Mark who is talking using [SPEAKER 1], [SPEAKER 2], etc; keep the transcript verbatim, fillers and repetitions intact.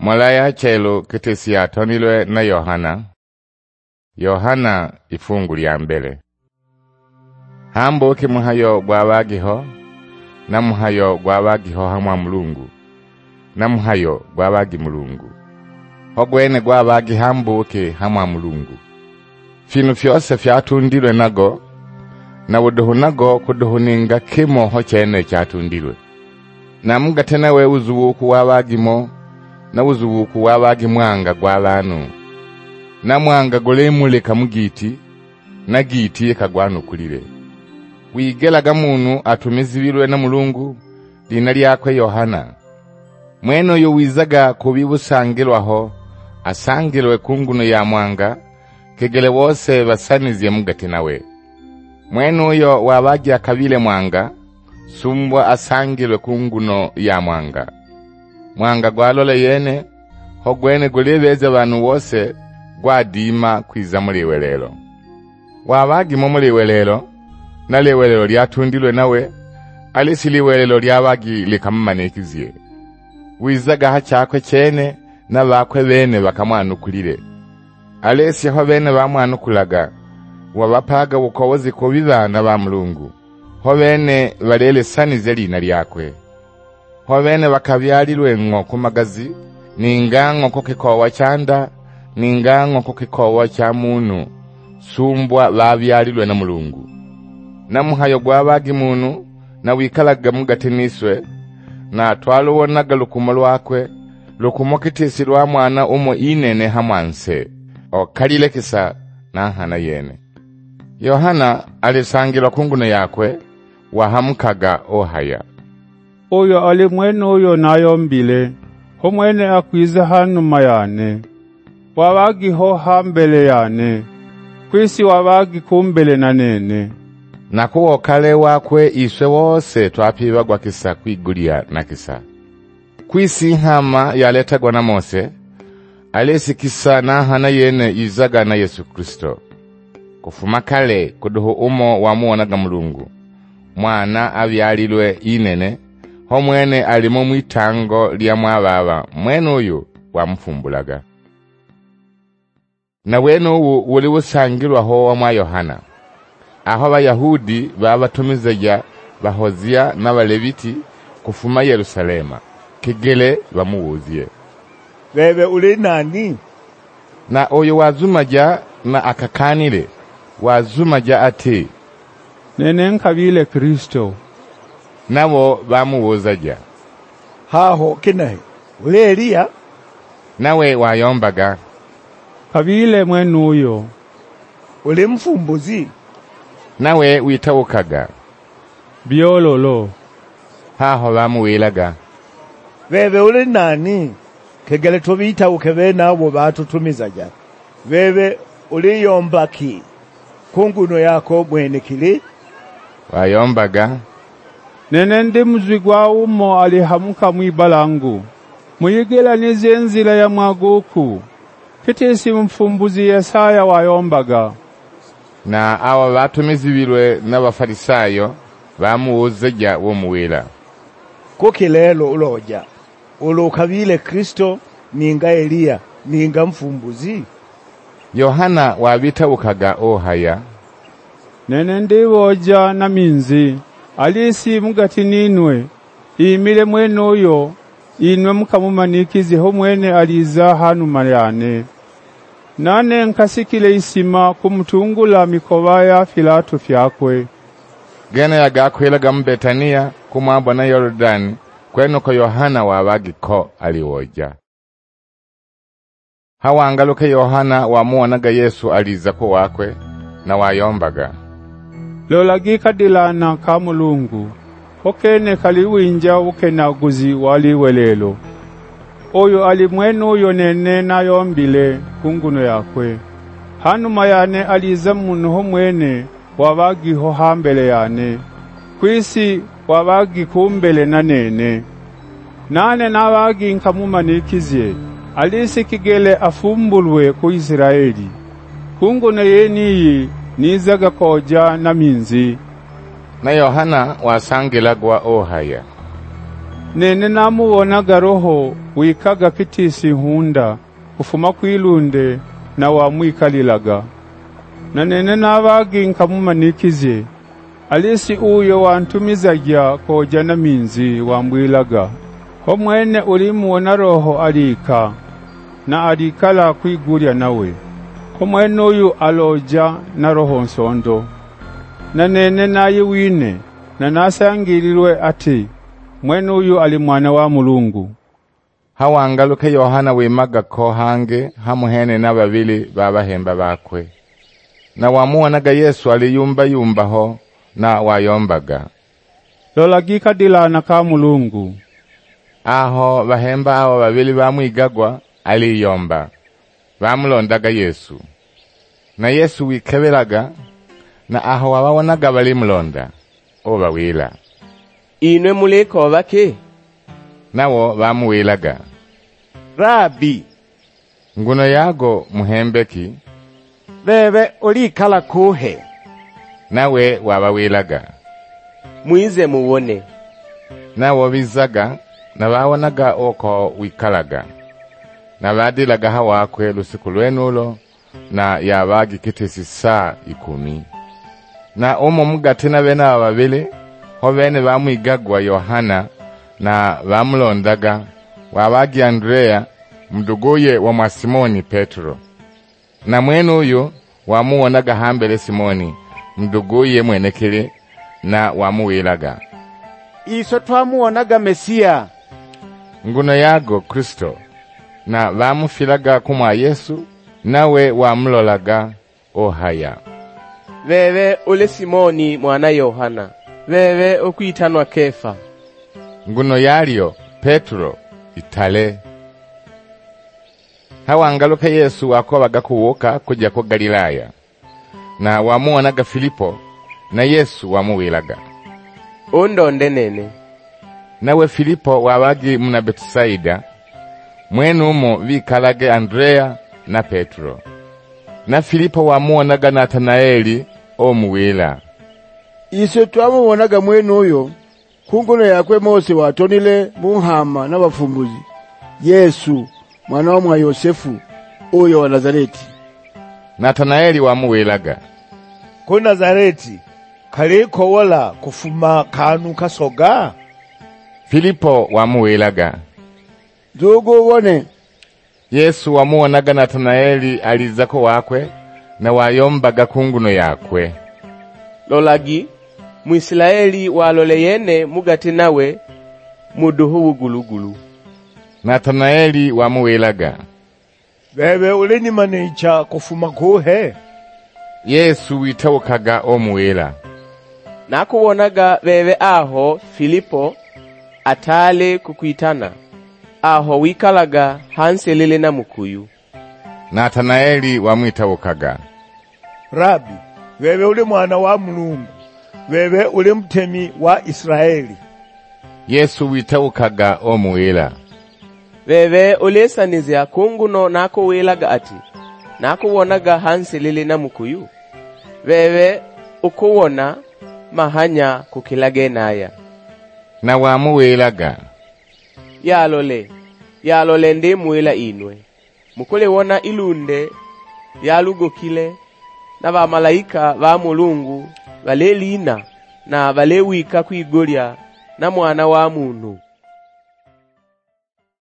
[SPEAKER 1] Malaya chelo kitesi atonilwe na Yohana. Yohana ifungu lya mbele. Hambuke muhayo gwabagiho, na muhayo gwabagiho hamwa Mulungu, na muhayo gwabagi Mulungu. Hogwene gwabagi hambuke hamwa Mulungu. Finu fyose fyatundilwe nago, na wuduhu nago kuduhuninga kimo hochene chatundilwe. Na mga tena we uzuwuku wabagimo, na uzuwuku wabagi mwanga gwabanu. Na mwanga golemuleka mugiti, na giti kagwanukulire. Wigelaga muntu atumizibirwe na Mulungu, lina lyakwe Yohana. Mweno yo wizaga kubibusangirwaho, asangirwe kunguno ya mwanga, kegele wose basaniziye mugati nawe. Mweno yo wabagi akabile mwanga, sumbwa asangirwe kunguno ya mwanga. Mwanga gwalole yene, hogwene gulebeze abantu wose, gwadima kwiza muliwelelo. Wabagi mu muliwelelo, na liwelelo lyatundilwe nawe, alisi liwelelo lyabagi likamumanikiziye. Wizaga hachakwe chene, na bakwe bene bakamwanukulire. Alisi ho bene bamwanukulaga, wabapaga bukobozi kubibana ba Mulungu. Ho bene balele sanize lina lyakwe. Ho bene bakabyalirwe ngo kumagazi, ningango kokikowa chanda, ningango kokikowa cha muntu, sumbwa babyalirwe na Mulungu. Na muhayo gwabagi muntu, na wikalaga mugati niswe, na twaluwonaga lukumo lwakwe, lukumo kitisi lwa mwana umo inene hamwanse, okalile kisa na hana yene. Yohana alisangirwa kunguno yakwe, wahamukaga ohaya.
[SPEAKER 2] Oyo ali mwene oyo nayombile, ho mwene akwiza hanuma yane, wabagi ho hambele yane, kwisi wabagi kumbele na nene.
[SPEAKER 1] Na kuwo kale wakwe iswe wose twapibagwa kisa kwigulia na kisa. Kwisi hama yaletagwa na Mose, alesi kisa na hana yene izaga na Yesu Kristo. Kufuma kale kuduhu umo wamuonaga Mulungu. Mwana abyalilwe inene, ho mwene alimo mwitango lya mwababa, mwene uyu wamufumbulaga. Na weno uwu uli usangirwa ho wa mwa Yohana. Aho Abayahudi babatumizaja Bahozia na Baleviti kufuma Yerusalema, kigele bamuwuziye.
[SPEAKER 3] Wewe uli nani?
[SPEAKER 1] Na oyo wazumaja na akakanile, wazumaja ati,
[SPEAKER 2] nene nkabile Kristo.
[SPEAKER 1] Nabo bamuwuzaja,
[SPEAKER 3] haho kinahe, uli Eliya?
[SPEAKER 1] Nawe wayombaga,
[SPEAKER 2] kabile mwenu uyo.
[SPEAKER 3] Uli mfumbuzi?
[SPEAKER 1] Nawe witawukaga,
[SPEAKER 2] biololo.
[SPEAKER 1] Haho bamuwilaga,
[SPEAKER 3] wewe uli nani? Kegele tubita ukebe nabo batutumizaja. Wewe uli yombaki, kunguno yako mwene kili?
[SPEAKER 1] Wayombaga,
[SPEAKER 2] nene ndi mzwigwa umo alihamuka mwibalangu, muyigela nizenzila ya mwaguku, kitisi mfumbuzi Yesaya wayombaga.
[SPEAKER 1] Na awa batumizibirwe n'abafarisayo bamuwuzaja wo muwila.
[SPEAKER 3] Kuki lelo uloja, ulukabile Kristo, ninga Eliya, ninga mfumbuzi?
[SPEAKER 1] Yohana wabitawukaga ohaya,
[SPEAKER 2] nene ndiboja na minzi, alisi mugati ninwe, imile mwene uyo, inwe mukamumanikize ho mwene aliza hanuma yane. Nane nkasikile isima kumutungula mikoba ya filato fyakwe.
[SPEAKER 1] Gene yagakwelaga mbetania kumwamba na Yordani, kweno ko Yohana wabagiko aliwoja. Hawangaluke Yohana wamuonaga Yesu aliza ko wakwe, na wayombaga,
[SPEAKER 2] lolagika dilana ka Mulungu, hokene kaliwinja ukenaguzi waliwelelo. Oyo ali mwene uyo nene nayombile kunguno yakwe. Hanuma yane aliza muntu ho mwene wabagi ho hambele yane, kwisi wabagi kumbele na nene. Nane nabagi nkamumanikiziye, alisi kigele afumbulwe ku Israeli. Kunguno yeniyi nizaga koja na minzi.
[SPEAKER 1] Na Yohana wasangilagwa ohaya.
[SPEAKER 2] Nene namuwonaga Roho wikaga kitisi hunda kufuma kwilunde na wamwikalilaga. Na nene nabagi nkamumanikize, alisi uyo wantumizagya koja na minzi wambwilaga. Ho mwene ulimuona Roho alika, na alikala kwigulya nawe. Ho mwene uyu aloja na Roho nsondo. Na nene nayiwine, na nasangililwe ati, mwene uyu ali mwana wa Mulungu.
[SPEAKER 1] Hawangaluke Yohana wimaga ko hange hamuhene na babili babahemba bakwe. Na wamuonaga Yesu aliyumba yumbaho na wayombaga.
[SPEAKER 2] Lolagika dilana ka Mulungu.
[SPEAKER 1] Aho bahemba aho babili bamwigagwa aliyomba. Bamulondaga Yesu. Na Yesu wikebelaga na aho wabawonaga balimulonda oba wila.
[SPEAKER 4] Inwe muleko bake?
[SPEAKER 1] Nawo bamuwilaga.
[SPEAKER 3] Rabi,
[SPEAKER 1] nguno yago muhembeki,
[SPEAKER 3] bebe ulikala kuhe?
[SPEAKER 1] Nawe wabawilaga.
[SPEAKER 4] Muize muwone.
[SPEAKER 1] Nawo bizaga na bawonaga oko wikalaga. Na badilaga hawakwe lusiku lwenulo na yabagi kitisi saa ikumi. Na omo mugati na bena babili ho bene bamwigagwa Yohana na bamulondaga wabagi Andrea mduguye wa mwa Simoni Petro. Na mwenu uyu wamuonaga hambele Simoni mduguye mwenekele na wamuwilaga.
[SPEAKER 3] Iso twamuonaga Mesia.
[SPEAKER 1] Nguno yago Kristo. Na bamufilaga kumwa Yesu nawe wamulolaga ohaya.
[SPEAKER 4] Wewe ule Simoni mwana Yohana. Wewe okwitanwa Kefa.
[SPEAKER 1] Nguno yalio Petro itale. Hawangaluka Yesu wakobaga kuwoka kuja ko Galilaya. Na wamuonaga Filipo na Yesu wamuwilaga.
[SPEAKER 4] Ondonde nene.
[SPEAKER 1] Nawe Filipo wabagi muna Betsaida. Mwenu umo vikalage Andrea na Petro. Na Filipo wamuonaga Natanaeli omuwila.
[SPEAKER 3] Ise twamuonaga mwenu uyo kunguno yakwe Mose watonile muhama na bafumbuzi. Yesu mwana wa mwa Yosefu uyo wa Nazareti.
[SPEAKER 1] Natanaeli wamuwilaga.
[SPEAKER 3] Ko Nazareti kaliko wala kufuma kanu kasoga?
[SPEAKER 1] Filipo wamuwilaga.
[SPEAKER 3] Zogo wone.
[SPEAKER 1] Yesu wamuonaga Natanaeli alizako wakwe na wayombaga kunguno yakwe.
[SPEAKER 4] Lolagi Muisraeli waloleyene mugati nawe muduhu gulugulu.
[SPEAKER 1] Natanaeli wamuwilaga.
[SPEAKER 3] Bebe uleni manicha kufuma kuhe?
[SPEAKER 1] Yesu witawukaga omuwila.
[SPEAKER 4] Nakuwonaga bebe aho Filipo atale kukuitana. Aho wikalaga hanselele na mukuyu.
[SPEAKER 1] Natanaeli wamwitawukaga.
[SPEAKER 3] Rabi, wewe ule mwana wa Mulungu. Wewe ule mtemi wa Israeli.
[SPEAKER 1] Yesu witawukaga omuwila.
[SPEAKER 4] Wewe ulesanize kunguno nako wilaga ati. Nako wonaga hanselele na mukuyu. Wewe ukuwona mahanya kukilage naya.
[SPEAKER 1] Na wamuwilaga.
[SPEAKER 4] Yalole, yalole ndi muwila inwe. Mukule wona ilunde, yalugokile, na ba malaika ba Mulungu, balelina, na balewika kwigolya, na mwana wa muntu.